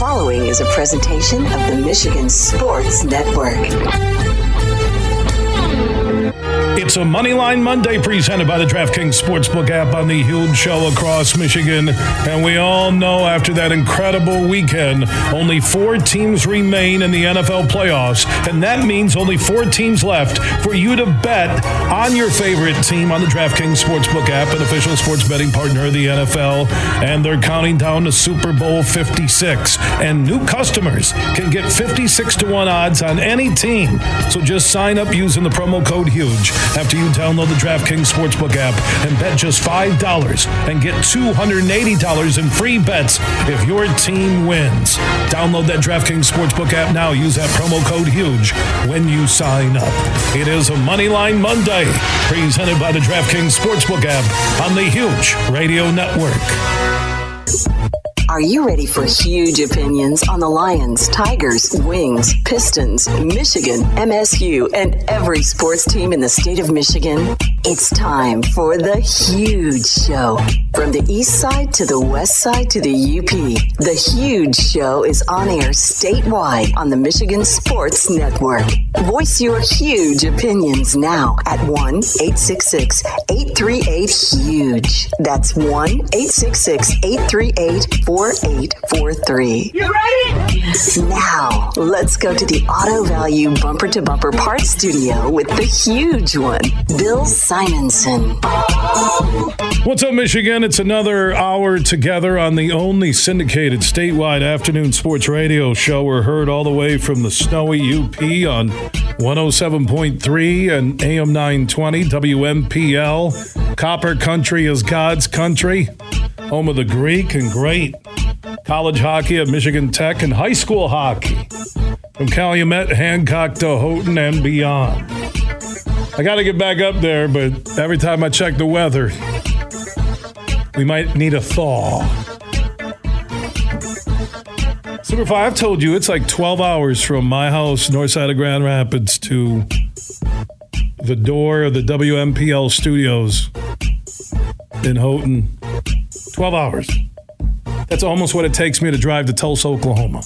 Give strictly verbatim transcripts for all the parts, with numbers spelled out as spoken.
following is a presentation of the Michigan Sports Network. It's a Moneyline Monday presented by the DraftKings Sportsbook app on the Huge Show across Michigan. And we all know after that incredible weekend, only four teams remain in the N F L playoffs. And that means only four teams left for you to bet on your favorite team on the DraftKings Sportsbook app, an official sports betting partner of the N F L. And they're counting down to Super Bowl fifty-six. And new customers can get fifty-six to one odds on any team. So just sign up using the promo code HUGE after you download the DraftKings Sportsbook app and bet just five dollars and get two hundred eighty dollars in free bets if your team wins. Download that DraftKings Sportsbook app now. Use that promo code HUGE when you sign up. It is a Moneyline Monday presented by the DraftKings Sportsbook app on the Huge Radio Network. Are you ready for huge opinions on the Lions, Tigers, Wings, Pistons, Michigan, M S U, and every sports team in the state of Michigan? It's time for The Huge Show. From the east side to the west side to the U P, The Huge Show is on air statewide on the Michigan Sports Network. Voice your huge opinions now at one eight six six, eight three eight, HUGE. That's one eight six six, eight three eight, four eight four three. You ready? Now, let's go to the Auto Value Bumper to Bumper Parts Studio with the huge one, Bill Simonson. What's up, Michigan? It's another hour together on the only syndicated statewide afternoon sports radio show. We're heard all the way from the snowy U P on one oh seven point three and A M nine twenty W M P L. Copper Country is God's country, home of the Greek and great college hockey at Michigan Tech and high school hockey from Calumet, Hancock to Houghton and beyond. I got to get back up there, but every time I check the weather, we might need a thaw. Superfly, I've told you it's like twelve hours from my house, north side of Grand Rapids, to the door of the W M P L studios in Houghton. twelve hours. That's almost what it takes me to drive to Tulsa, Oklahoma.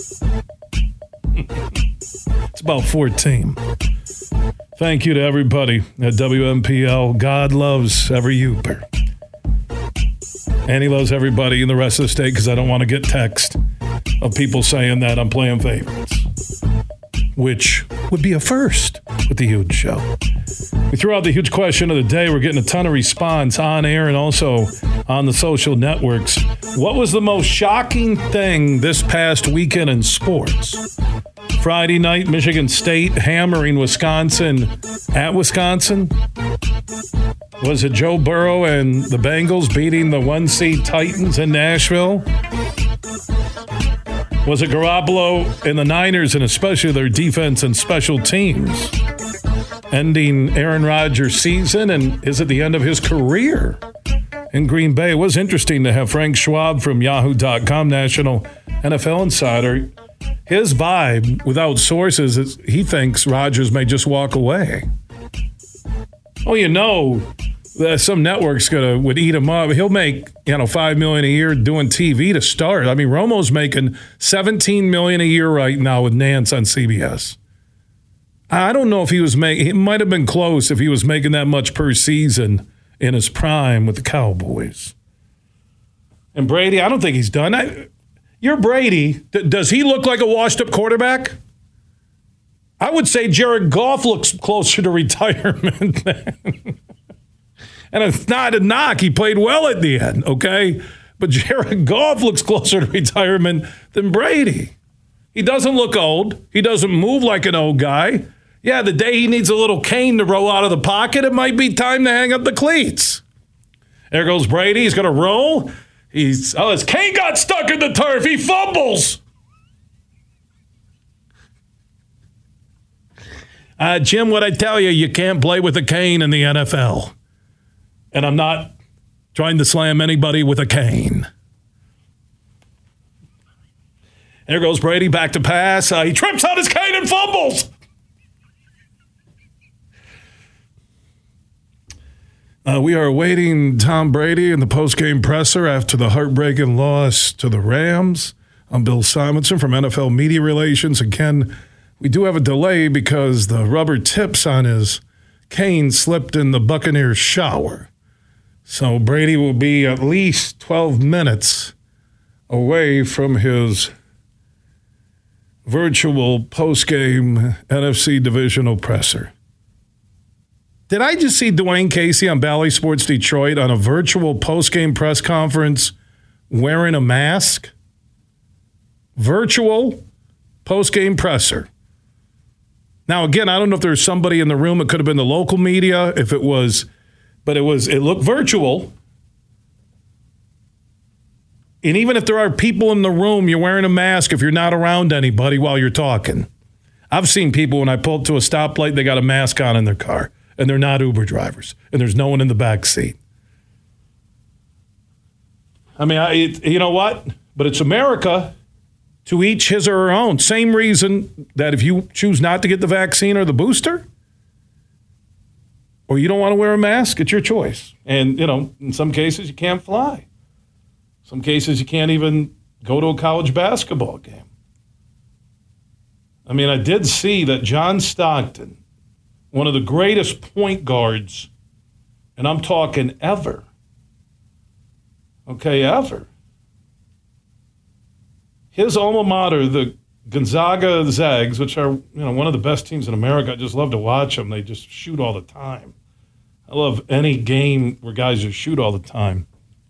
It's about fourteen. Thank you to everybody at W M P L. God loves every Uper. And he loves everybody in the rest of the state because I don't want to get text of people saying that I'm playing favorites, which would be a first with the Huge Show. We threw out the huge question of the day. We're getting a ton of response on air and also on the social networks. What was the most shocking thing this past weekend in sports? Friday night, Michigan State hammering Wisconsin at Wisconsin. Was it Joe Burrow and the Bengals beating the one-seed Titans in Nashville? Was it Garoppolo and the Niners, and especially their defense and special teams, ending Aaron Rodgers' season? And is it the end of his career in Green Bay? It was interesting to have Frank Schwab from Yahoo dot com, National N F L Insider. His vibe, without sources, is he thinks Rodgers may just walk away. Oh, you know, that some network's gonna would eat him up. He'll make, you know, five million dollars a year doing T V to start. I mean, Romo's making seventeen million dollars a year right now with Nance on C B S. I don't know if he was making, it might have been close if he was making that much per season in his prime with the Cowboys. And Brady, I don't think he's done. I, you're Brady. D- does he look like a washed-up quarterback? I would say Jared Goff looks closer to retirement than. And it's not a knock. He played well at the end, okay? But Jared Goff looks closer to retirement than Brady. He doesn't look old. He doesn't move like an old guy. Yeah, the day he needs a little cane to roll out of the pocket, it might be time to hang up the cleats. There goes Brady. He's going to roll. He's oh, his cane got stuck in the turf. He fumbles. Uh, Jim, what I tell you, you can't play with a cane in the N F L. And I'm not trying to slam anybody with a cane. There goes Brady back to pass. Uh, he trips on his cane and fumbles. Uh, we are awaiting Tom Brady in the postgame presser after the heartbreaking loss to the Rams. I'm Bill Simonson from N F L Media Relations. Again, we do have a delay because the rubber tips on his cane slipped in the Buccaneers shower. So Brady will be at least twelve minutes away from his virtual post-game N F C divisional presser. Did I just see Dwayne Casey on Bally Sports Detroit on a virtual post-game press conference wearing a mask? Virtual post-game presser. Now, again, I don't know if there's somebody in the room. It could have been the local media, if it was, but it was. It looked virtual. And even if there are people in the room, you're wearing a mask if you're not around anybody while you're talking. I've seen people, when I pull up to a stoplight, they got a mask on in their car, and they're not Uber drivers, and there's no one in the back seat. I mean, I, it, you know what? But it's America. To each his or her own. Same reason that if you choose not to get the vaccine or the booster, or you don't want to wear a mask, it's your choice. And, you know, in some cases, you can't fly. Some cases, you can't even go to a college basketball game. I mean, I did see that John Stockton, one of the greatest point guards, and I'm talking ever, okay, ever, his alma mater, the Gonzaga Zags, which are, you know, one of the best teams in America. I just love to watch them. They just shoot all the time. I love any game where guys just shoot all the time.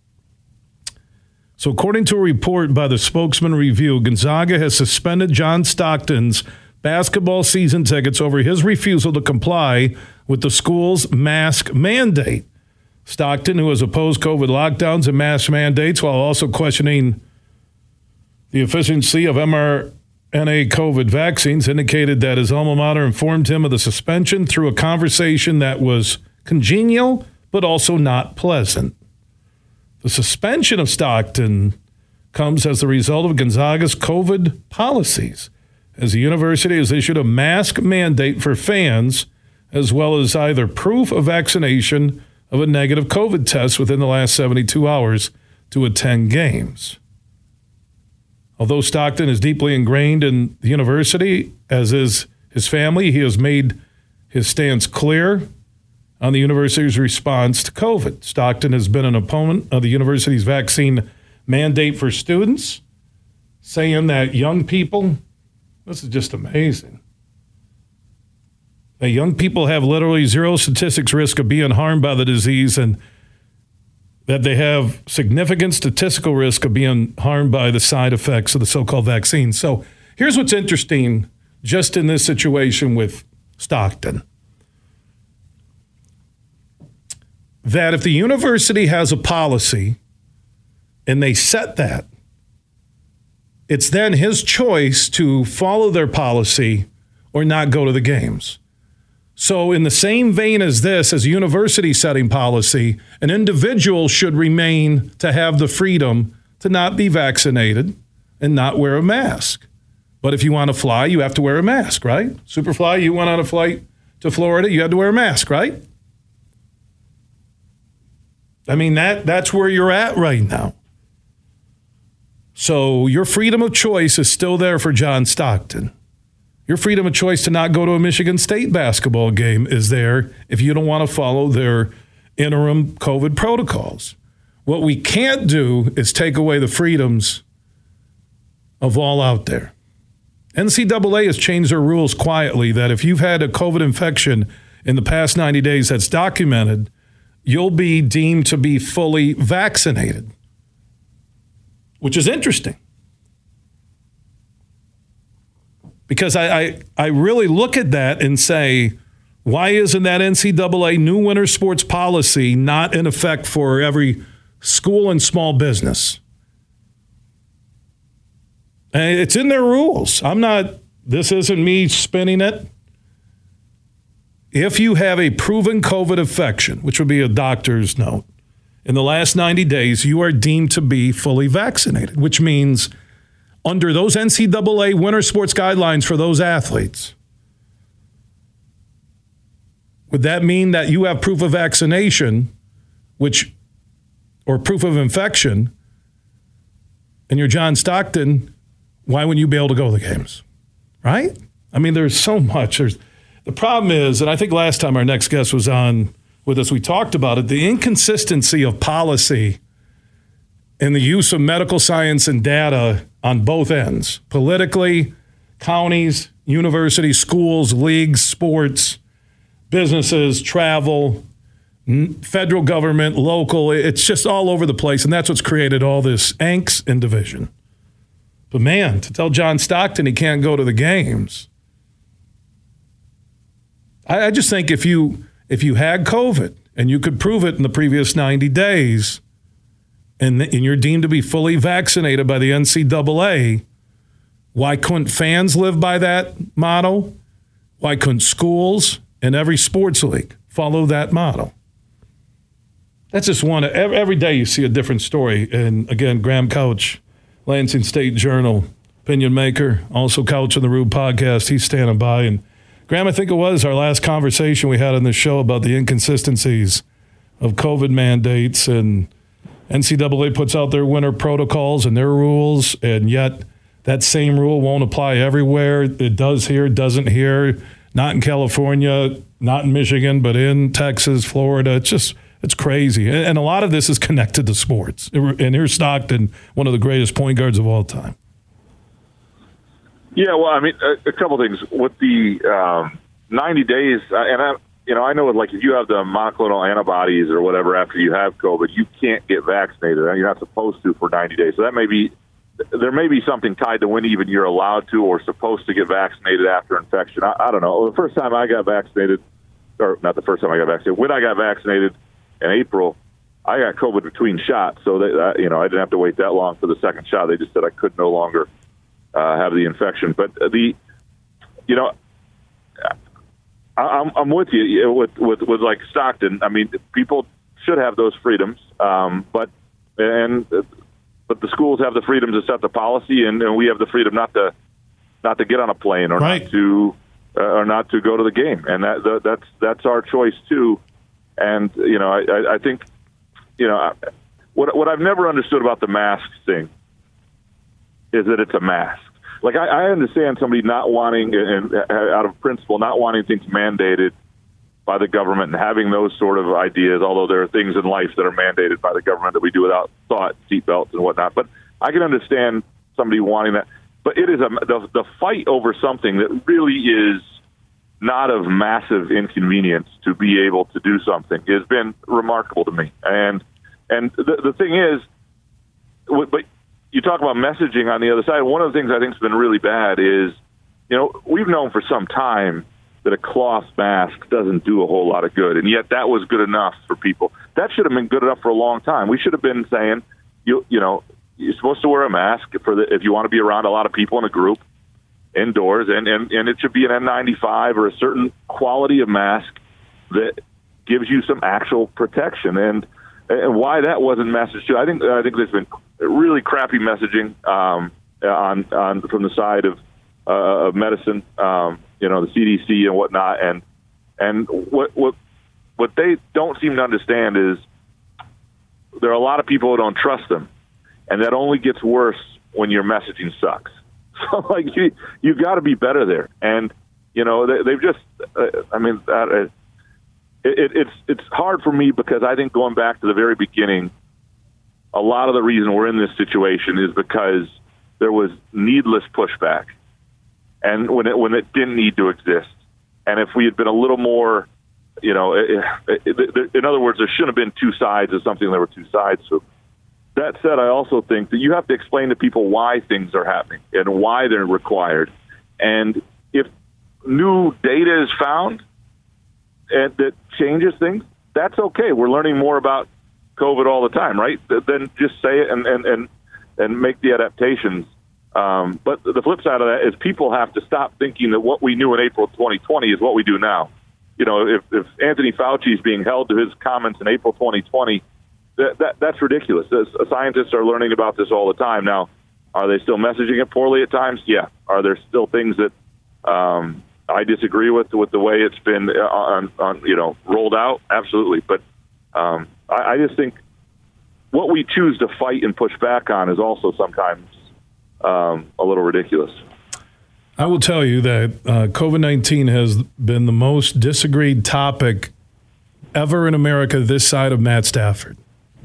So according to a report by the Spokesman Review, Gonzaga has suspended John Stockton's basketball season tickets over his refusal to comply with the school's mask mandate. Stockton, who has opposed COVID lockdowns and mask mandates while also questioning the efficiency of M R N A COVID vaccines, indicated that his alma mater informed him of the suspension through a conversation that was congenial but also not pleasant. The suspension of Stockton comes as the result of Gonzaga's COVID policies, as the university has issued a mask mandate for fans, as well as either proof of vaccination of a negative COVID test within the last seventy-two hours to attend games. Although Stockton is deeply ingrained in the university, as is his family, he has made his stance clear on the university's response to COVID. Stockton has been an opponent of the university's vaccine mandate for students, saying that young people, this is just amazing, that young people have literally zero statistics risk of being harmed by the disease, and that they have significant statistical risk of being harmed by the side effects of the so-called vaccine. So here's what's interesting just in this situation with Stockton. That if the university has a policy and they set that, it's then his choice to follow their policy or not go to the games. So in the same vein as this, as a university setting policy, an individual should remain to have the freedom to not be vaccinated and not wear a mask. But if you want to fly, you have to wear a mask, right? Superfly, you went on a flight to Florida, you had to wear a mask, right? I mean, that that's where you're at right now. So your freedom of choice is still there for John Stockton. Your freedom of choice to not go to a Michigan State basketball game is there if you don't want to follow their interim COVID protocols. What we can't do is take away the freedoms of all out there. N C double A has changed their rules quietly that if you've had a COVID infection in the past ninety days that's documented, you'll be deemed to be fully vaccinated, which is interesting. Because I, I, I really look at that and say, why isn't that N C double A new winter sports policy not in effect for every school and small business? And it's in their rules. I'm not, this isn't me spinning it. If you have a proven COVID infection, which would be a doctor's note, in the last ninety days, you are deemed to be fully vaccinated, which means under those N C double A winter sports guidelines for those athletes, would that mean that you have proof of vaccination, which, or proof of infection, and you're John Stockton, why wouldn't you be able to go to the games? Right? I mean, there's so much. There's, the problem is, and I think last time our next guest was on with us, we talked about it, the inconsistency of policy and the use of medical science and data on both ends, politically, counties, universities, schools, leagues, sports, businesses, travel, federal government, local. It's just all over the place, and that's what's created all this angst and division. But, man, to tell John Stockton he can't go to the games, I, I just think if you if you had COVID and you could prove it in the previous ninety days and, and you're deemed to be fully vaccinated by the N C double A, why couldn't fans live by that motto? Why couldn't schools and every sports league follow that motto? That's just one. Every day you see a different story. And, again, Graham Couch, Lansing State Journal, opinion maker, also Couch on the Rube podcast. He's standing by. And, Graham, I think it was our last conversation we had on this show about the inconsistencies of COVID mandates, and N C double A puts out their winter protocols and their rules, and yet that same rule won't apply everywhere. It does here, doesn't here, not in California, not in Michigan, but in Texas, Florida. It's just, it's crazy. And a lot of this is connected to sports. And here's Stockton, one of the greatest point guards of all time. Yeah, well, I mean, a, a couple things. With the um, ninety days, and I, you know, I know, like, if you have the monoclonal antibodies or whatever after you have COVID, you can't get vaccinated. You're not supposed to for ninety days. So that may be, there may be something tied to when even you're allowed to or supposed to get vaccinated after infection. I, I don't know. The first time I got vaccinated, or not the first time I got vaccinated, when I got vaccinated in April, I got COVID between shots. So, they, uh, you know, I didn't have to wait that long for the second shot. They just said I could no longer uh, have the infection. But the, you know, I, I'm, I'm with you with, with, with like Stockton. I mean, people should have those freedoms. Um, but, and, but the schools have the freedom to set the policy, and, and we have the freedom not to, not to get on a plane or right. not to, uh, or not to go to the game. And that, that that's, that's our choice too. And, you know, I, I think, you know, what what I've never understood about the mask thing is that it's a mask. Like, I, I understand somebody not wanting, and out of principle, not wanting things mandated by the government and having those sort of ideas, although there are things in life that are mandated by the government that we do without thought, seatbelts and whatnot. But I can understand somebody wanting that. But it is a the, the fight over something that really is not of massive inconvenience to be able to do something has been remarkable to me. And and the, the thing is, but you talk about messaging on the other side. One of the things I think has been really bad is, you know, we've known for some time that a cloth mask doesn't do a whole lot of good, and yet that was good enough for people. That should have been good enough for a long time. We should have been saying, you you know, you're supposed to wear a mask for the, if you want to be around a lot of people in a group, indoors, and, and, and it should be an N ninety-five or a certain quality of mask that gives you some actual protection. And and why that wasn't messaged too, I think I think there's been really crappy messaging um, on on from the side of uh, of medicine, um, you know, the C D C and whatnot. And and what what what they don't seem to understand is there are a lot of people who don't trust them, and that only gets worse when your messaging sucks. So, like, you, you've got to be better there. And, you know, they, they've just, uh, I mean, uh, it, it, it's it's hard for me because I think going back to the very beginning, a lot of the reason we're in this situation is because there was needless pushback. And when it, when it didn't need to exist. And if we had been a little more, you know, it, it, it, in other words, there shouldn't have been two sides of something. There were two sides to it. That said, I also think that you have to explain to people why things are happening and why they're required. And if new data is found and that changes things, that's okay. We're learning more about COVID all the time, right? Then just say it and, and, and, and make the adaptations. Um, but the flip side of that is people have to stop thinking that what we knew in April twenty twenty is what we do now. You know, if, if Anthony Fauci is being held to his comments in April twenty twenty, That, that that's ridiculous. Scientists are learning about this all the time. Now, are they still messaging it poorly at times? Yeah. Are there still things that um, I disagree with with the way it's been on, on you know rolled out? Absolutely. But um, I, I just think what we choose to fight and push back on is also sometimes um, a little ridiculous. I will tell you that uh, COVID nineteen has been the most disagreed topic ever in America this side of Matt Stafford.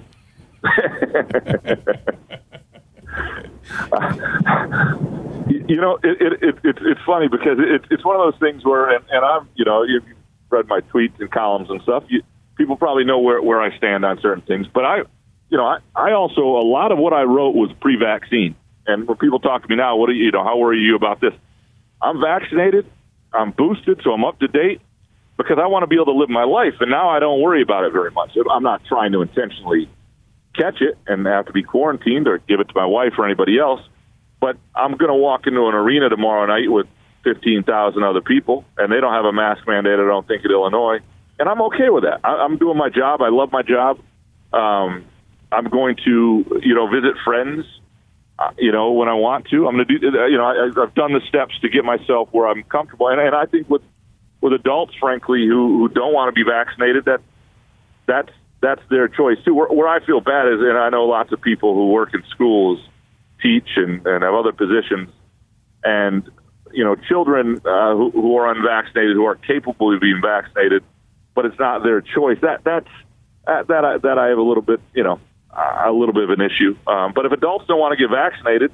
You know, it, it, it, it, it's funny because it, it's one of those things where, and, and I'm, you know, you've read my tweets and columns and stuff. You, people probably know where, where I stand on certain things. But I, you know, I, I also, a lot of what I wrote was pre-vaccine. And when people talk to me now, what do you, you know, how worry you about this? I'm vaccinated, I'm boosted, so I'm up to date because I want to be able to live my life. And now I don't worry about it very much. I'm not trying to intentionally catch it and have to be quarantined or give it to my wife or anybody else. But I'm going to walk into an arena tomorrow night with fifteen thousand other people, and they don't have a mask mandate, I don't think, at Illinois. And I'm okay with that. I, I'm doing my job. I love my job. Um, I'm going to, you know, visit friends, uh, you know, when I want to. I'm going to do, you know, I, I've done the steps to get myself where I'm comfortable. And, and I think with with adults, frankly, who, who don't want to be vaccinated, that that's that's their choice too. Where, where I feel bad is, and I know lots of people who work in schools, teach, and, and have other positions, and you know, children uh, who, who are unvaccinated, who are capable of being vaccinated, but it's not their choice. That that's that that I, that I have a little bit, you know, a little bit of an issue. Um, but if adults don't want to get vaccinated,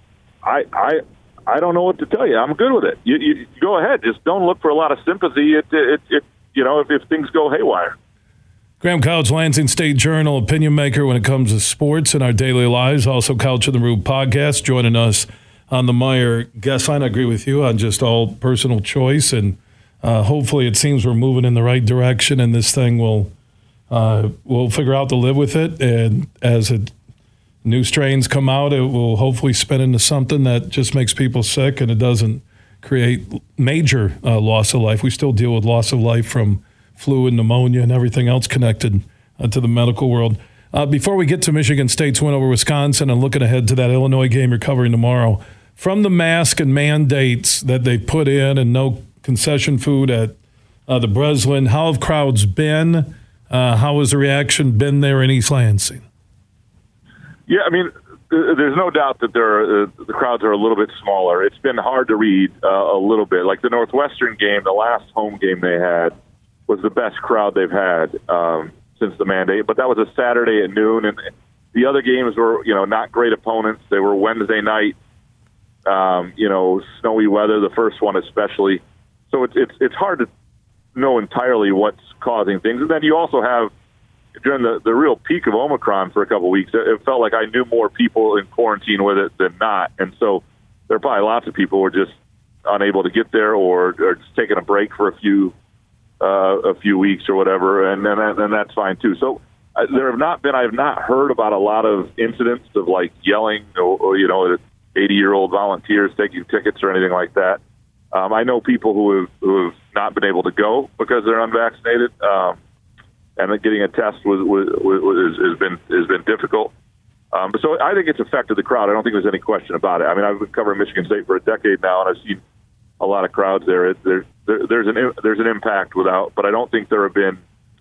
I I I don't know what to tell you. I'm good with it. You, you go ahead. Just don't look for a lot of sympathy. It it, it you know, if, if things go haywire. Graham Couch, Lansing State Journal, opinion maker when it comes to sports in our daily lives. Also, Couch in the Roof podcast, joining us on the Meijer guest line. I agree with you on just all personal choice, and uh, hopefully it seems we're moving in the right direction, and this thing will uh, we'll figure out to live with it. And as it, new strains come out, it will hopefully spin into something that just makes people sick, and it doesn't create major uh, loss of life. We still deal with loss of life from flu and pneumonia and everything else connected uh, to the medical world. Uh, before we get to Michigan State's win over Wisconsin and looking ahead to that Illinois game you're covering tomorrow, from the mask and mandates that they put in and no concession food at uh, the Breslin, how have crowds been? Uh, how has the reaction been there in East Lansing? Yeah, I mean, there's no doubt that there are, uh, the crowds are a little bit smaller. It's been hard to read uh, a little bit. Like the Northwestern game, the last home game they had, was the best crowd they've had um, since the mandate. But that was a Saturday at noon, and the other games were, you know, not great opponents. They were Wednesday night, um, you know, snowy weather, the first one especially. So it's, it's, it's hard to know entirely what's causing things. And then you also have, during the, the real peak of Omicron for a couple of weeks, it, it felt like I knew more people in quarantine with it than not. And so there are probably lots of people who are just unable to get there or, or just taking a break for a few Uh, a few weeks or whatever, and then and that's fine too. So uh, there have not been, I have not heard about a lot of incidents of like yelling or, or you know, eighty-year-old volunteers taking tickets or anything like that. Um, I know people who have who have not been able to go because they're unvaccinated, um, and getting a test was, was, was has been has been difficult. Um, but so I think it's affected the crowd. I don't think there's any question about it. I mean, I've been covering Michigan State for a decade now, and I've seen a lot of crowds there. It, there, there there's an there's an impact without, but I don't think there have been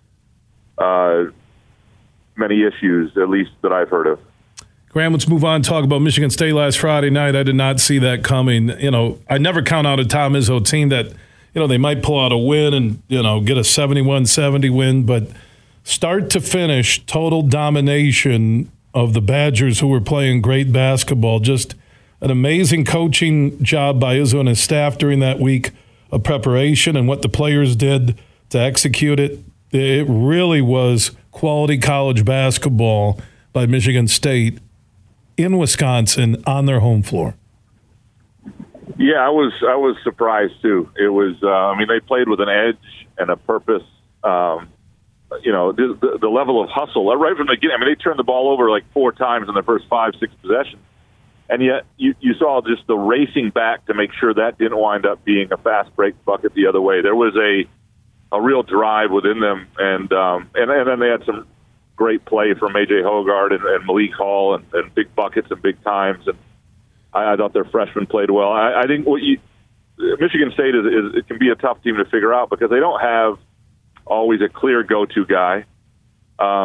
uh, many issues, at least that I've heard of. Graham, let's move on and talk about Michigan State last Friday night. I did not see that coming. You know, I never count out a Tom Izzo team that, you know, they might pull out a win and, you know, get a seventy-one seventy win, but start to finish, total domination of the Badgers, who were playing great basketball. Just an amazing coaching job by Izzo and his staff during that week of preparation and what the players did to execute it. It really was quality college basketball by Michigan State in Wisconsin on their home floor. Yeah, I was I was surprised too. It was uh, I mean, they played with an edge and a purpose. Um, you know, the, the, the level of hustle right from the beginning. I mean, they turned the ball over like four times in their first five, six possessions. And yet you, you saw just the racing back to make sure that didn't wind up being a fast break bucket the other way. There was a a real drive within them, and um, and, and then they had some great play from A J Hoggard and, and Malik Hall and, and big buckets and big times. And I, I thought their freshmen played well. I, I think what you, Michigan State is, is it can be a tough team to figure out because they don't have always a clear go-to guy. Um,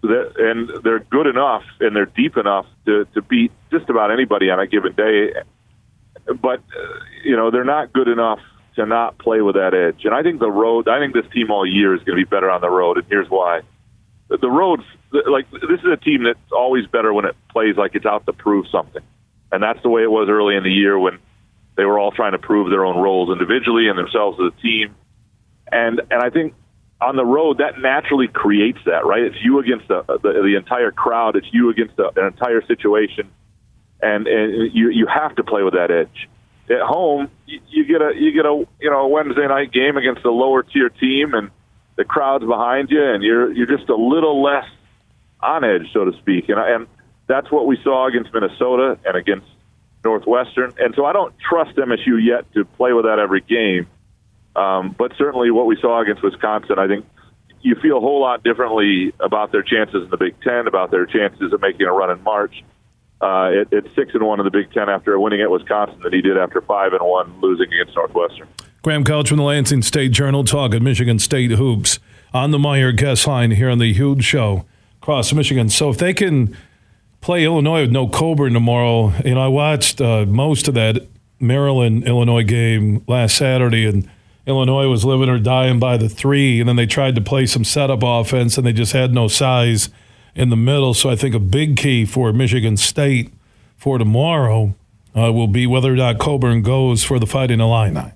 and they're good enough and they're deep enough to, to beat just about anybody on a given day. But, uh, you know, they're not good enough to not play with that edge. And I think the road, I think this team all year is going to be better on the road, and here's why. The road, like, this is a team that's always better when it plays like it's out to prove something. And that's the way it was early in the year when they were all trying to prove their own roles individually and themselves as a team. And and I think on the road, that naturally creates that, right? It's you against the the, the entire crowd. It's you against the, an entire situation. And, and you you have to play with that edge. At home, you, you get a you get a you know a Wednesday night game against a lower tier team, and the crowd's behind you, and you're you're just a little less on edge, so to speak. And and that's what we saw against Minnesota and against Northwestern. And so I don't trust M S U yet to play with that every game. Um, but certainly what we saw against Wisconsin, I think you feel a whole lot differently about their chances in the Big Ten, about their chances of making a run in March. Uh, it, it's six and one in the Big Ten after winning at Wisconsin than he did after five and one losing against Northwestern. Graham Couch from the Lansing State Journal talking Michigan State hoops on the Meijer guest line here on the Huge Show across Michigan. So if they can play Illinois with no Coburn tomorrow, you know, I watched uh, most of that Maryland-Illinois game last Saturday, and Illinois was living or dying by the three, and then they tried to play some setup offense, and they just had no size in the middle. So I think a big key for Michigan State for tomorrow uh, will be whether or not Coburn goes for the Fighting Illini.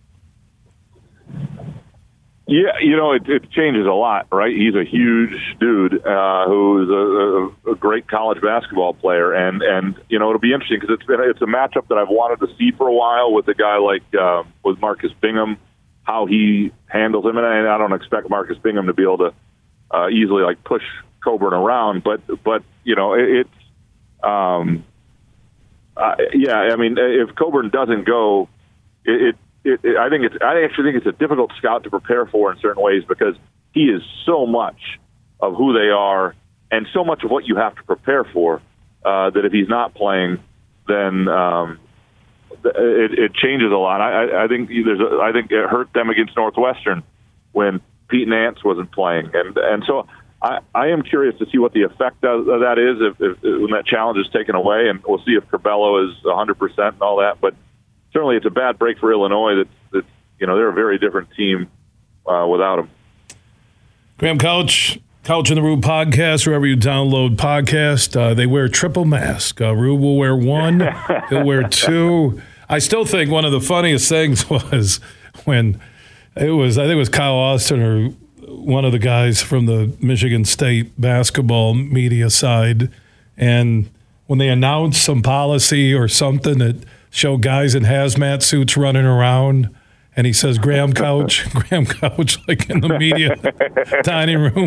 Yeah, you know, it, it changes a lot, right? He's a huge dude uh, who's a, a, a great college basketball player, and, and you know, it'll be interesting because it's been it's a matchup that I've wanted to see for a while with a guy like uh, with Marcus Bingham, how he handles him, and I, I don't expect Marcus Bingham to be able to uh, easily like push Coburn around, but but you know, it, it's um, uh, yeah, I mean, if Coburn doesn't go, it. it It, it, I think it's. I actually think it's a difficult scout to prepare for in certain ways because he is so much of who they are and so much of what you have to prepare for uh, that if he's not playing, then um, it, it changes a lot. I, I think there's. A, I think it hurt them against Northwestern when Pete Nance wasn't playing, and and so I, I am curious to see what the effect of, of that is if, if when that challenge is taken away, and we'll see if Curbelo is one hundred percent and all that, but. Certainly, it's a bad break for Illinois. That, that you know, they're a very different team uh, without him. Graham Couch, Couch in the Rube podcast, wherever you download podcast. Uh, they wear triple mask. Uh, Rube will wear one. He'll wear two. I still think one of the funniest things was when it was, I think it was Kyle Austin or one of the guys from the Michigan State basketball media side, and when they announced some policy or something that show guys in hazmat suits running around, and he says, Graham Couch, Graham Couch, like in the media dining room.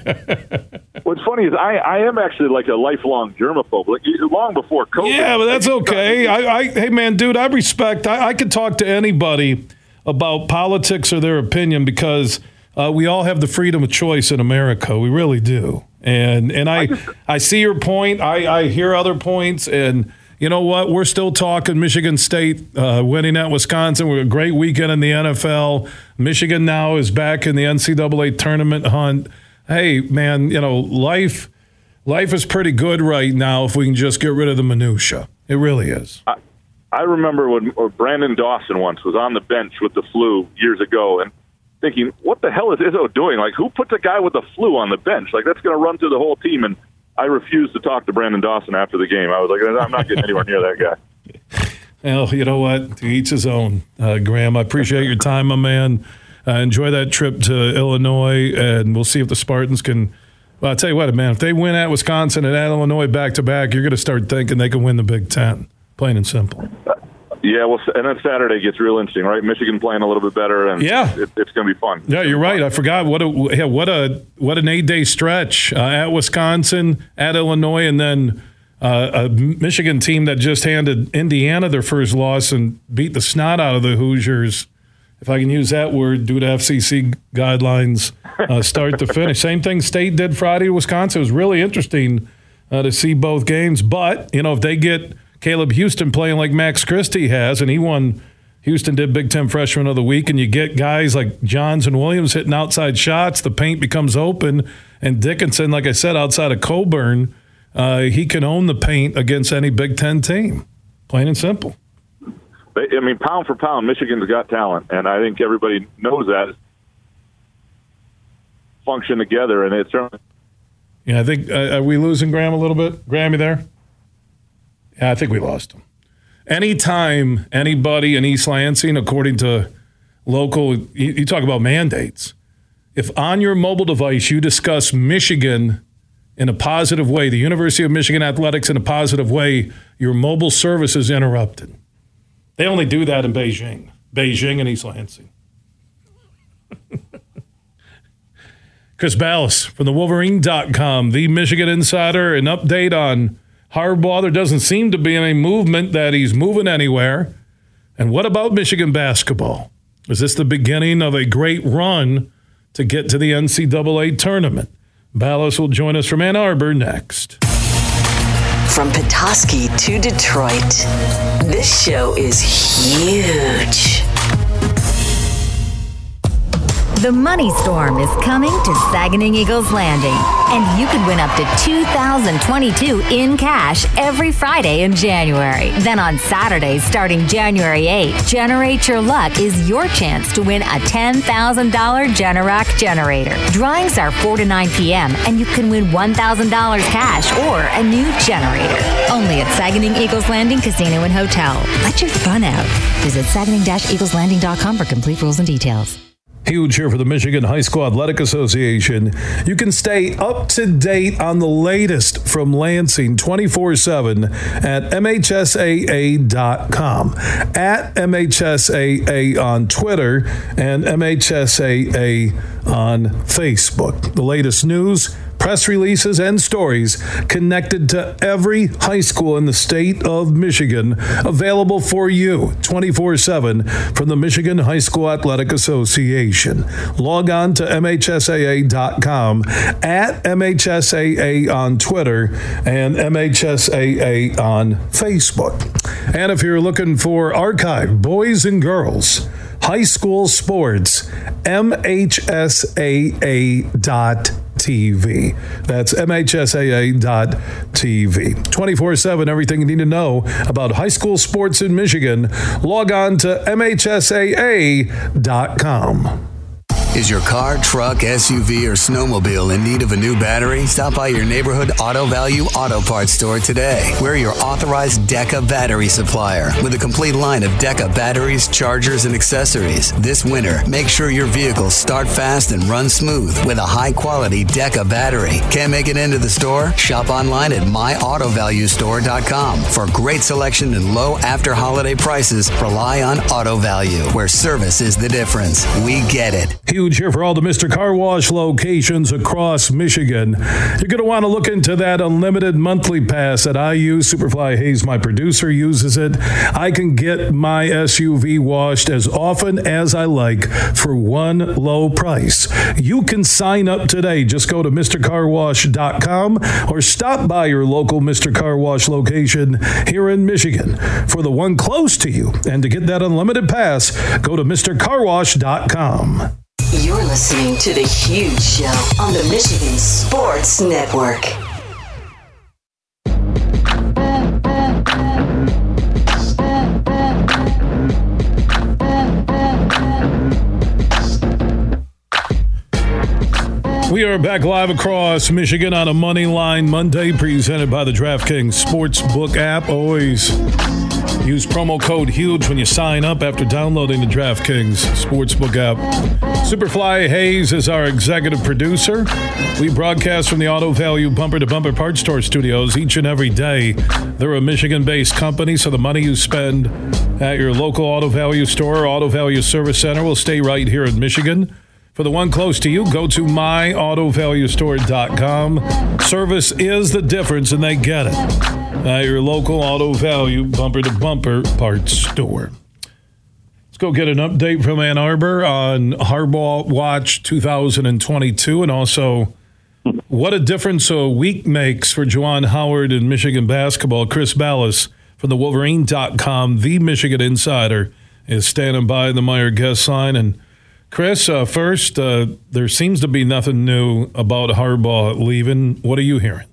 What's funny is I, I am actually like a lifelong germaphobe, like long before COVID. Yeah, but that's okay. I, I hey, man, dude, I respect, I, I could talk to anybody about politics or their opinion because uh, we all have the freedom of choice in America. We really do. And and I, I, just, I see your point. I, I hear other points, and you know what? We're still talking Michigan State uh, winning at Wisconsin. We're a great weekend in the N F L. Michigan now is back in the N C double A tournament hunt. Hey, man, you know, life life is pretty good right now if we can just get rid of the minutia. It really is. I, I remember when Brandon Dawson once was on the bench with the flu years ago and thinking, what the hell is Izzo doing? Like, who puts a guy with the flu on the bench? Like, that's going to run through the whole team. And I refused to talk to Brandon Dawson after the game. I was like, I'm not getting anywhere near that guy. Well, you know what? To each his own, uh, Graham. I appreciate your time, my man. Uh, enjoy that trip to Illinois, and we'll see if the Spartans can. Well, I'll tell you what, man, if they win at Wisconsin and at Illinois back-to-back, you're going to start thinking they can win the Big Ten, plain and simple. Uh, yeah, well, and then Saturday gets real interesting, right? Michigan playing a little bit better, and yeah. it, it's going to be fun. Yeah, you're right. I forgot what a yeah, what a what an eight-day stretch uh, at Wisconsin, at Illinois, and then uh, a Michigan team that just handed Indiana their first loss and beat the snot out of the Hoosiers. If I can use that word, due to F C C guidelines, uh, start to finish. Same thing State did Friday to Wisconsin. It was really interesting uh, to see both games. But, you know, if they get Caleb Houston playing like Max Christie has, and he won Houston did Big Ten Freshman of the Week, and you get guys like Johns and Williams hitting outside shots. The paint becomes open, and Dickinson, like I said, outside of Coburn, uh, he can own the paint against any Big Ten team, plain and simple. I mean, pound for pound, Michigan's got talent, and I think everybody knows that. Function together, and it's certainly. Yeah, I think uh, are we losing Graham a little bit? Graham, you there? Yeah, I think we lost him. Anytime anybody in East Lansing, according to local, you, you talk about mandates. If on your mobile device you discuss Michigan in a positive way, the University of Michigan athletics in a positive way, your mobile service is interrupted. They only do that in Beijing. Beijing and East Lansing. Chris Balas from the Wolverine dot com, the Michigan Insider, an update on Harbaugh. There doesn't seem to be any movement that he's moving anywhere. And what about Michigan basketball? Is this the beginning of a great run to get to the N C double A tournament? Balas will join us from Ann Arbor next. From Petoskey to Detroit, this show is huge. The Money Storm is coming to Saganing Eagles Landing, and you could win up to two thousand twenty-two in cash every Friday in January. Then on Saturdays, starting January eighth, Generate Your Luck is your chance to win a ten thousand dollars Generac generator. Drawings are four to nine p.m., and you can win one thousand dollars cash or a new generator. Only at Saganing Eagles Landing Casino and Hotel. Let your fun out. Visit Saganing Eagles Landing dot com for complete rules and details. Huge here for the Michigan High School Athletic Association. You can stay up to date on the latest from Lansing twenty-four seven at M H S A A dot com, at M H S A A on Twitter, and M H S A A on Facebook. The latest news, press releases, and stories connected to every high school in the state of Michigan, available for you twenty-four seven from the Michigan High School Athletic Association. Log on to M H S A A dot com, at M H S A A on Twitter, and M H S A A on Facebook. And if you're looking for archive boys and girls high school sports, M H S A A dot T V. That's M H S A A dot T V. twenty-four seven, everything you need to know about high school sports in Michigan. Log on to M H S A A dot com. Is your car, truck, S U V, or snowmobile in need of a new battery? Stop by your neighborhood Auto Value Auto Parts store today. We're your authorized Deca battery supplier with a complete line of Deca batteries, chargers, and accessories. This winter, make sure your vehicles start fast and run smooth with a high-quality Deca battery. Can't make it into the store? Shop online at my auto value store dot com. For great selection and low after-holiday prices, rely on Auto Value, where service is the difference. We get it. Huge here for all the Mister Car Wash locations across Michigan. You're going to want to look into that unlimited monthly pass that I use. Superfly Hayes, my producer, uses it. I can get my S U V washed as often as I like for one low price. You can sign up today. Just go to Mister Car Wash dot com or stop by your local Mister Car Wash location here in Michigan for the one close to you. And to get that unlimited pass, go to Mister Car Wash dot com. You're listening to The Huge Show on the Michigan Sports Network. We are back live across Michigan on a Money Line Monday, presented by the DraftKings Sportsbook app. Always use promo code HUGE when you sign up after downloading the DraftKings Sportsbook app. Superfly Hayes is our executive producer. We broadcast from the Auto Value Bumper to Bumper Parts Store studios each and every day. They're a Michigan-based company, so the money you spend at your local Auto Value store or Auto Value Service Center will stay right here in Michigan. For the one close to you, go to my auto value store dot com. Service is the difference, and they get it. At your local Auto Value bumper-to-bumper parts store. Let's go get an update from Ann Arbor on Harbaugh Watch two thousand twenty-two, and also what a difference a week makes for Juwan Howard in Michigan basketball. Chris Balas from the Wolverine dot com, the Michigan Insider, is standing by the Meijer guest line. And Chris, uh, first, uh, there seems to be nothing new about Harbaugh leaving. What are you hearing?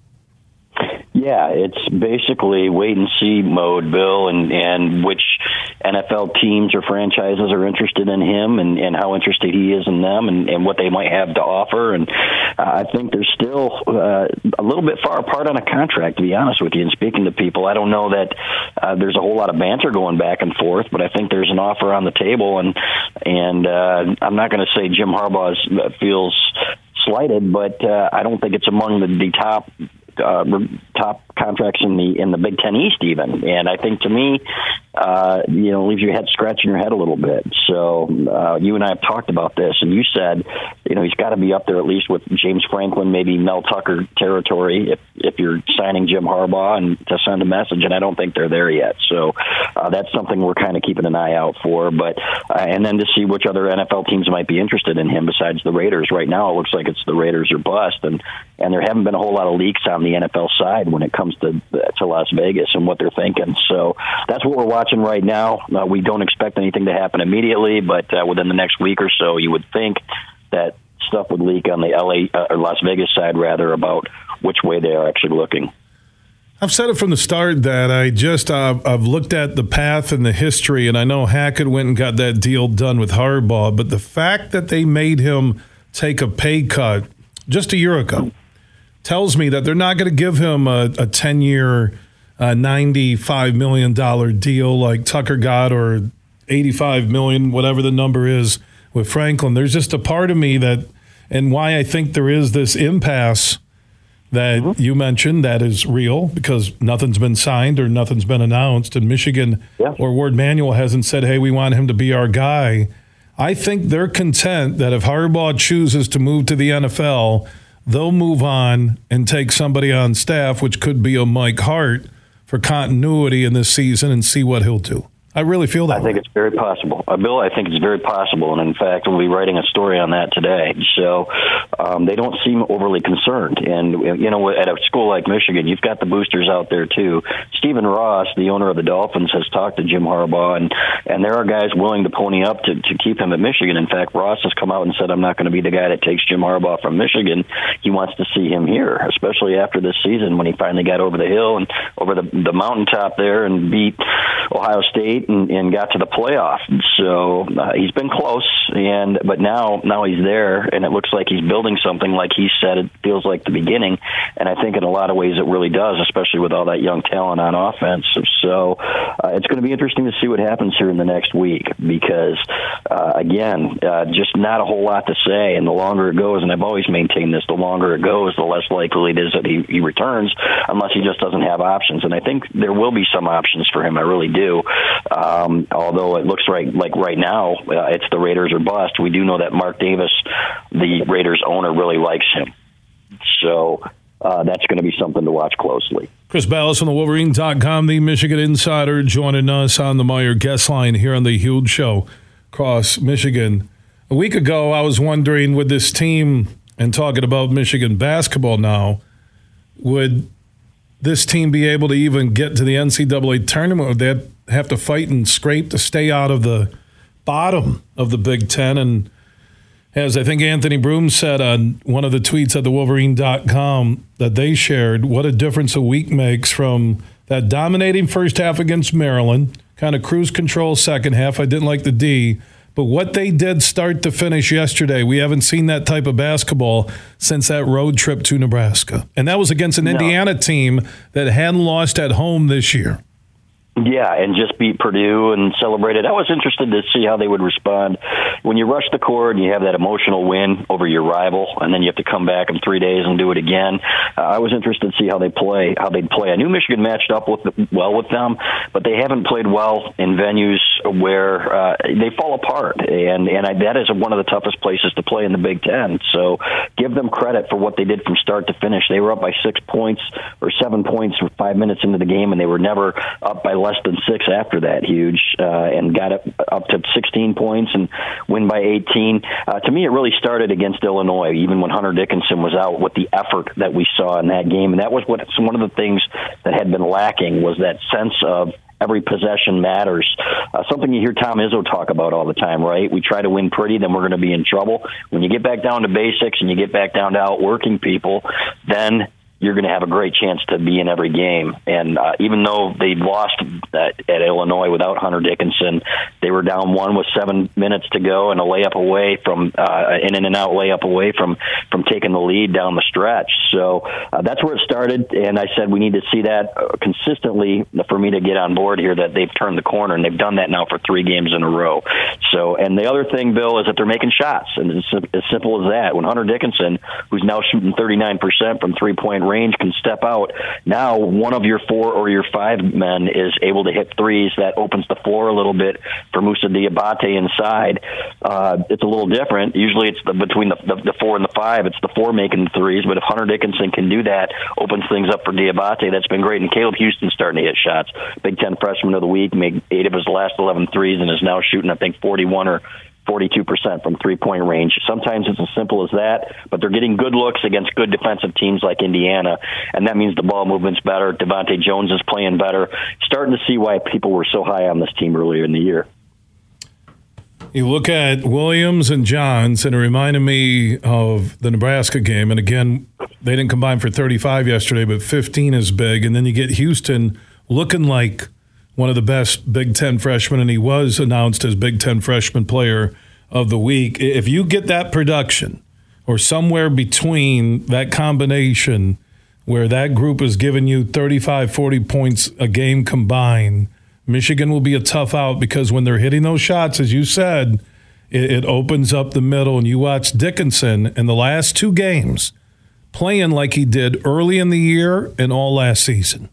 Yeah, it's basically wait and see mode, Bill, and, and which N F L teams or franchises are interested in him and, and how interested he is in them and, and what they might have to offer. And uh, I think they're still uh, a little bit far apart on a contract, to be honest with you. And speaking to people, I don't know that uh, there's a whole lot of banter going back and forth, but I think there's an offer on the table. And, and uh, I'm not going to say Jim Harbaugh feels slighted, but uh, I don't think it's among the, the top Uh, top contracts in the in the Big Ten East even, and I think to me, uh, you know, leaves your head scratching your head a little bit. So uh, you and I have talked about this, and you said, you know, he's got to be up there at least with James Franklin, maybe Mel Tucker territory if if you're signing Jim Harbaugh and to send a message, and I don't think they're there yet. So uh, that's something we're kind of keeping an eye out for. But uh, and then to see which other N F L teams might be interested in him besides the Raiders. Right now, it looks like it's the Raiders or bust, and and there haven't been a whole lot of leaks on the N F L side when it comes to to Las Vegas and what they're thinking. So that's what we're watching right now. Uh, we don't expect anything to happen immediately, but uh, within the next week or so, you would think that stuff would leak on the L A uh, or Las Vegas side, rather, about which way they are actually looking. I've said it from the start that I just uh, I've looked at the path and the history, and I know Hackett went and got that deal done with Harbaugh, but the fact that they made him take a pay cut just a year ago tells me that they're not going to give him a, a ten-year, uh, ninety-five million dollars deal like Tucker got, or eighty-five million dollars, whatever the number is, with Franklin. There's just a part of me that, and why I think there is this impasse that mm-hmm. you mentioned that is real, because nothing's been signed or nothing's been announced, and Michigan yeah. or Ward Manuel hasn't said, hey, we want him to be our guy. I think they're content that if Harbaugh chooses to move to the N F L, they'll move on and take somebody on staff, which could be a Mike Hart, for continuity in this season and see what he'll do. I really feel that I think way. It's very possible. Uh, Bill, I think it's very possible. And, in fact, we'll be writing a story on that today. So um, they don't seem overly concerned. And, you know, at a school like Michigan, you've got the boosters out there, too. Stephen Ross, the owner of the Dolphins, has talked to Jim Harbaugh, and, and there are guys willing to pony up to, to keep him at Michigan. In fact, Ross has come out and said, I'm not going to be the guy that takes Jim Harbaugh from Michigan. He wants to see him here, especially after this season when he finally got over the hill and over the, the mountaintop there and beat Ohio State and, and got to the playoff. So uh, he's been close, and but now now he's there, and it looks like he's building something, like he said, it feels like the beginning. And I think in a lot of ways it really does, especially with all that young talent on offense. So uh, it's going to be interesting to see what happens here in the next week, because, uh, again, uh, just not a whole lot to say. And the longer it goes, and I've always maintained this, the longer it goes, the less likely it is that he, he returns, unless he just doesn't have options. And I think there will be some options for him. I really do. Um, although it looks right, like right now, uh, it's the Raiders or bust. We do know that Mark Davis, the Raiders owner, really likes him. So uh, that's going to be something to watch closely. Chris Balas from the Wolverine dot com, the Michigan Insider, joining us on the Meijer guest line here on the Huge Show across Michigan. A week ago, I was wondering, would this team, and talking about Michigan basketball now, would this team be able to even get to the N C double A tournament? Would they have to fight and scrape to stay out of the bottom of the Big Ten? And as I think Anthony Broom said on one of the tweets at the Wolverine dot com that they shared, what a difference a week makes from that dominating first half against Maryland, kind of cruise control second half. I didn't like the D. But what they did start to finish yesterday, we haven't seen that type of basketball since that road trip to Nebraska. And that was against an no. Indiana team that hadn't lost at home this year. Yeah, and just beat Purdue and celebrated. I was interested to see how they would respond. When you rush the court and you have that emotional win over your rival, and then you have to come back in three days and do it again, uh, I was interested to see how they play, how they'd play. I knew Michigan matched up with the, well with them, but they haven't played well in venues where uh, they fall apart, and and I, that is one of the toughest places to play in the Big Ten. So give them credit for what they did from start to finish. They were up by six points or seven points with five minutes into the game, and they were never up by less than six after that, huge, uh, and got up, up to sixteen points and win by eighteen. Uh, to me, it really started against Illinois, even when Hunter Dickinson was out, with the effort that we saw in that game. And that was what one of the things that had been lacking, was that sense of every possession matters. Uh, something you hear Tom Izzo talk about all the time, right? We try to win pretty, then we're going to be in trouble. When you get back down to basics and you get back down to outworking people, then you're going to have a great chance to be in every game. And uh, even though they lost at, at Illinois without Hunter Dickinson, they were down one with seven minutes to go and a layup away from uh, in and out layup away from from taking the lead down the stretch. So uh, that's where it started. And I said we need to see that uh, consistently for me to get on board here, that they've turned the corner, and they've done that now for three games in a row. So, and the other thing, Bill, is that they're making shots, and it's as simple as that. When Hunter Dickinson, who's now shooting thirty-nine percent from three-point range, can step out, now one of your four or your five men is able to hit threes. That opens the floor a little bit for Moussa Diabate inside. Uh, it's a little different. Usually it's the, between the, the, the four and the five. It's the four making the threes, but if Hunter Dickinson can do that, opens things up for Diabate. That's been great. And Caleb Houston's starting to hit shots. Big Ten freshman of the week, made eight of his last eleven threes and is now shooting, I think, forty-one or forty-two percent from three-point range. Sometimes it's as simple as that, but they're getting good looks against good defensive teams like Indiana, and that means the ball movement's better. Devontae Jones is playing better. Starting to see why people were so high on this team earlier in the year. You look at Williams and Johns, and it reminded me of the Nebraska game. And again, they didn't combine for thirty-five yesterday, but fifteen is big. And then you get Houston looking like one of the best Big Ten freshmen, and he was announced as Big Ten Freshman Player of the Week. If you get that production, or somewhere between that combination where that group is giving you thirty-five, forty points a game combined, Michigan will be a tough out, because when they're hitting those shots, as you said, it, it opens up the middle. And you watch Dickinson in the last two games playing like he did early in the year and all last season.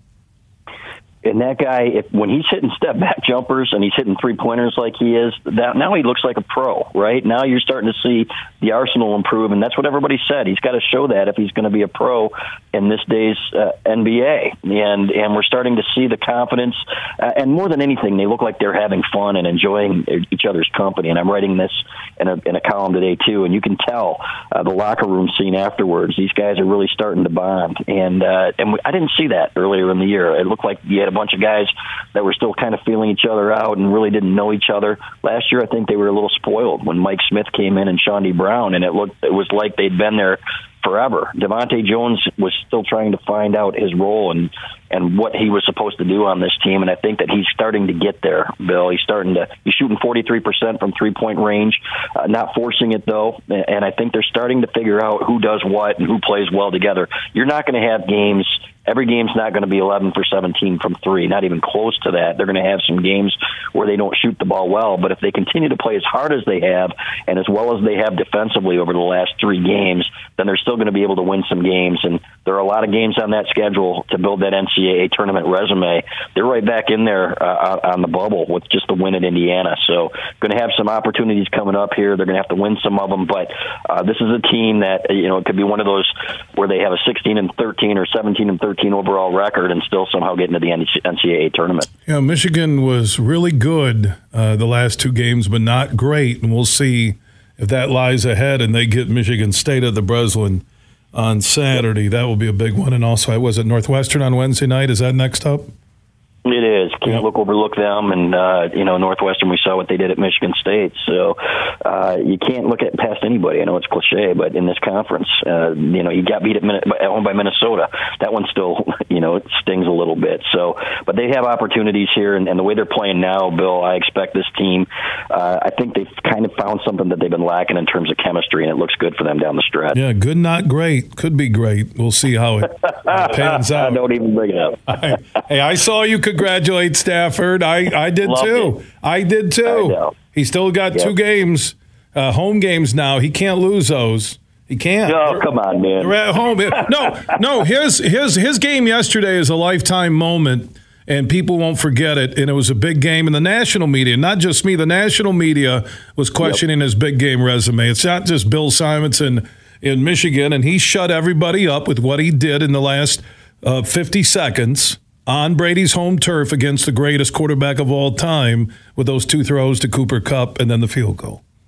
And that guy, if when he's hitting step-back jumpers and he's hitting three-pointers like he is, that now he looks like a pro, right? Now you're starting to see the arsenal improve, and that's what everybody said. He's got to show that if he's going to be a pro in this day's uh, N B A. And and we're starting to see the confidence. Uh, and more than anything, they look like they're having fun and enjoying each other's company. And I'm writing this in a, in a column today, too, and you can tell uh, the locker room scene afterwards. These guys are really starting to bond. And, uh, and we, I didn't see that earlier in the year. It looked like you had a bunch of guys that were still kind of feeling each other out and really didn't know each other. Last year, I think they were a little spoiled when Mike Smith came in and Shaundi Brown, and it looked it was like they'd been there forever. Devontae Jones was still trying to find out his role and and what he was supposed to do on this team, and I think that he's starting to get there, Bill. He's starting to he's shooting forty-three percent from three-point range, uh, not forcing it, though, and I think they're starting to figure out who does what and who plays well together. You're not going to have games Every game's not going to be eleven for seventeen from three, not even close to that. They're going to have some games where they don't shoot the ball well, but if they continue to play as hard as they have and as well as they have defensively over the last three games, then they're still going to be able to win some games. And there are a lot of games on that schedule to build that N C double A tournament resume. They're right back in there uh, on the bubble with just the win at Indiana. So going to have some opportunities coming up here. They're going to have to win some of them, but uh, this is a team that, you know, it could be one of those where they have a sixteen and thirteen or seventeen and thirteen overall record and still somehow get into the N C double A tournament. Yeah, Michigan was really good uh, the last two games, but not great, and we'll see if that lies ahead and they get Michigan State at the Breslin on Saturday. That will be a big one. And also, I was at Northwestern on Wednesday night. Is that next up? It is. Can't yep. look overlook them. And, uh, you know, Northwestern, we saw what they did at Michigan State. So uh, you can't look at past anybody. I know it's cliche, but in this conference, uh, you know, you got beat at, at home by Minnesota. That one still, you know, it stings a little bit. So, but they have opportunities here. And, and the way they're playing now, Bill, I expect this team, uh, I think they've kind of found something that they've been lacking in terms of chemistry, and it looks good for them down the stretch. Yeah, good, not great. Could be great. We'll see how it uh, pans out. Don't even bring it up. I, hey, I saw you congratulate Stafford. I, I did Loved too. it. I did too. I He still got yep. two games, uh, home games now. He can't lose those. He can't. Oh, come on, man. They're at home. No, no. His his his game yesterday is a lifetime moment, and people won't forget it. And it was a big game in the national media, not just me. The national media was questioning yep. his big game resume. It's not just Bill Simonson in Michigan, and he shut everybody up with what he did in the last uh, fifty seconds. On Brady's home turf against the greatest quarterback of all time with those two throws to Cooper Kupp and then the field goal.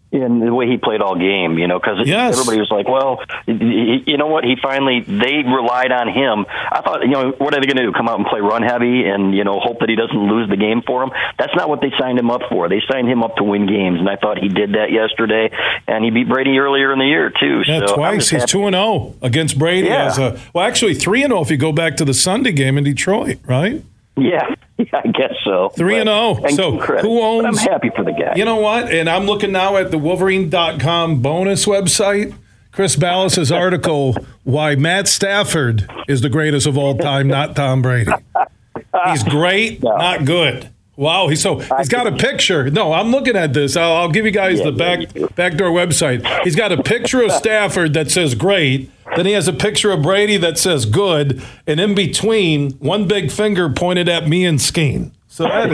in the way he played all game, you know, because yes. everybody was like, well, you know what, he finally, they relied on him. I thought, you know, what are they going to do, come out and play run heavy and, you know, hope that he doesn't lose the game for him? That's not what they signed him up for. They signed him up to win games, and I thought he did that yesterday, and he beat Brady earlier in the year, too. Yeah, so twice. He's two and oh against Brady. Yeah. As a, well, actually, three and oh if you go back to the Sunday game in Detroit, right? Yeah, yeah, I guess so. Three and oh. So who owns? But I'm happy for the guy. You know what? And I'm looking now at the Wolverine dot com bonus website. Chris Ballas' article, Why Matt Stafford is the Greatest of All Time, Not Tom Brady. He's great, no. not good. Wow, he's so he's got a picture. No, I'm looking at this. I'll, I'll give you guys yeah, the back yeah, backdoor website. He's got a picture of Stafford that says great. Then he has a picture of Brady that says good, and in between, one big finger pointed at me and Skeen. So that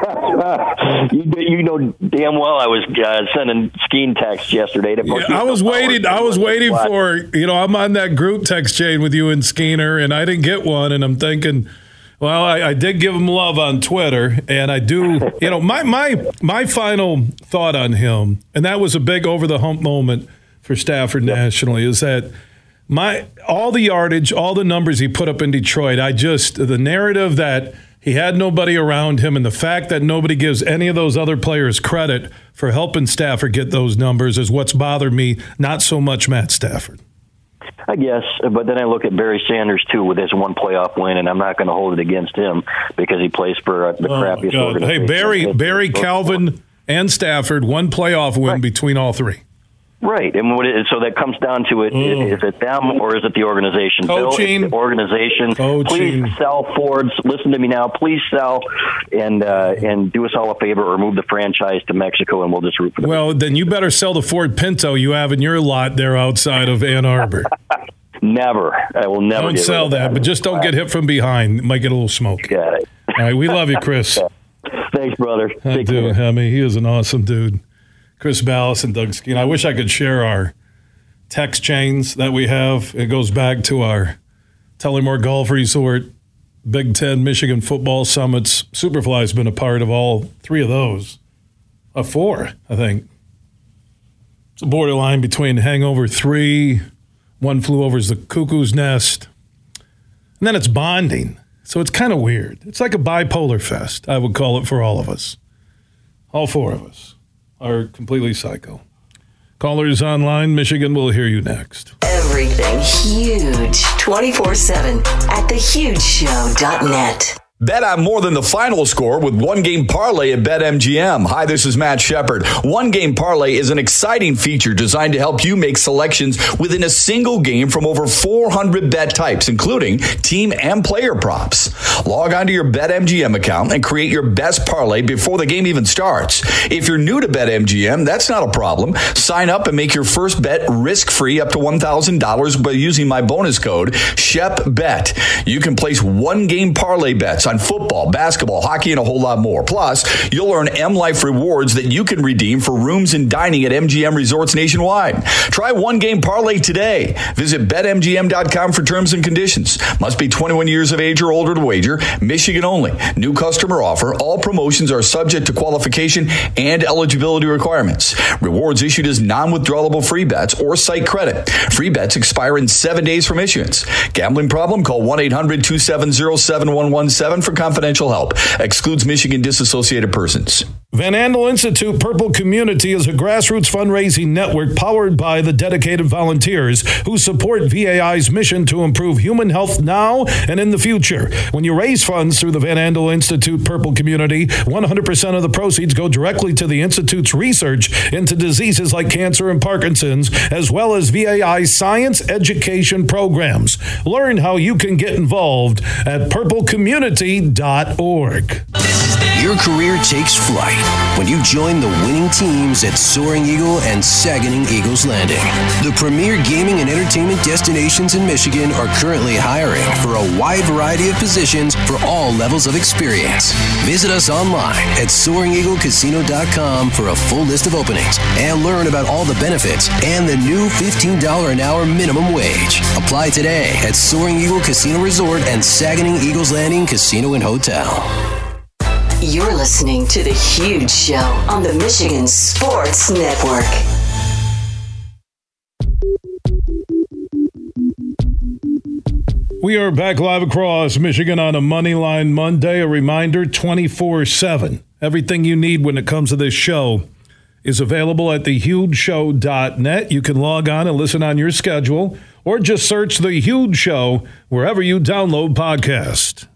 is. you, you know damn well I was uh, sending Skeen texts yesterday. To yeah, I was waiting. I was waiting for you know I'm on that group text chain with you and Skeener, and I didn't get one, and I'm thinking. Well, I, I did give him love on Twitter, and I do, you know, my, my my final thought on him, and that was a big over-the-hump moment for Stafford yep. nationally, is that my all the yardage, all the numbers he put up in Detroit, I just, the narrative that he had nobody around him and the fact that nobody gives any of those other players credit for helping Stafford get those numbers is what's bothered me, not so much Matt Stafford. I guess, but then I look at Barry Sanders, too, with his one playoff win, and I'm not going to hold it against him because he plays for uh, the oh crappiest organization. Hey, Barry, Barry, Calvin, and Stafford, one playoff win right. between all three. Right, and what it, so that comes down to it: mm. is it them or is it the organization? Coaching, Bill, the organization. Coaching. Please sell Fords. Listen to me now. Please sell and uh, and do us all a favor, or move the franchise to Mexico, and we'll just root for them. Well, then you better sell the Ford Pinto you have in your lot there outside of Ann Arbor. Never, I will never. Don't sell that, that, but just don't get hit from behind. It might get a little smoke. Got it. All right, we love you, Chris. Thanks, brother. I Take do. care. I mean, he is an awesome dude. Chris Ballas and Doug Skeen. I wish I could share our text chains that we have. It goes back to our Tullymore Golf Resort, Big Ten, Michigan Football Summits. Superfly's been a part of all three of those. Uh, four, I think. It's a borderline between Hangover three, One Flew Over the Cuckoo's Nest, and then it's bonding. So it's kind of weird. It's like a bipolar fest, I would call it, for all of us. All four of us are completely psycho. Callers online, Michigan will hear you next. Everything huge, twenty-four seven at the huge show dot net. Bet on more than the final score with One Game Parlay at BetMGM. Hi, this is Matt Shepard. One Game Parlay is an exciting feature designed to help you make selections within a single game from over four hundred bet types, including team and player props. Log on to your BetMGM account and create your best parlay before the game even starts. If you're new to BetMGM, that's not a problem. Sign up and make your first bet risk-free up to one thousand dollars by using my bonus code SHEPBET. You can place one-game parlay bets on football, basketball, hockey, and a whole lot more. Plus, you'll earn M Life rewards that you can redeem for rooms and dining at M G M resorts nationwide. Try One Game Parlay today. Visit Bet M G M dot com for terms and conditions. Must be twenty-one years of age or older to wager. Michigan only. New customer offer. All promotions are subject to qualification and eligibility requirements. Rewards issued as non-withdrawable free bets or site credit. Free bets expire in seven days from issuance. Gambling problem? Call one eight hundred two seven zero seven one one seven for confidential help. Excludes Michigan disassociated persons. Van Andel Institute Purple Community is a grassroots fundraising network powered by the dedicated volunteers who support V A I's mission to improve human health now and in the future. When you raise funds through the Van Andel Institute Purple Community, one hundred percent of the proceeds go directly to the Institute's research into diseases like cancer and Parkinson's, as well as V A I's science education programs. Learn how you can get involved at purple community dot org. Your career takes flight when you join the winning teams at Soaring Eagle and Saginaw Eagles Landing. The premier gaming and entertainment destinations in Michigan are currently hiring for a wide variety of positions for all levels of experience. Visit us online at soaring eagle casino dot com for a full list of openings and learn about all the benefits and the new fifteen dollars an hour minimum wage. Apply today at Soaring Eagle Casino Resort and Saginaw Eagles Landing Casino and Hotel. You're listening to The Huge Show on the Michigan Sports Network. We are back live across Michigan on a Moneyline Monday. A reminder, twenty-four seven. Everything you need when it comes to this show is available at the huge show dot net. You can log on and listen on your schedule, or just search The Huge Show wherever you download podcasts.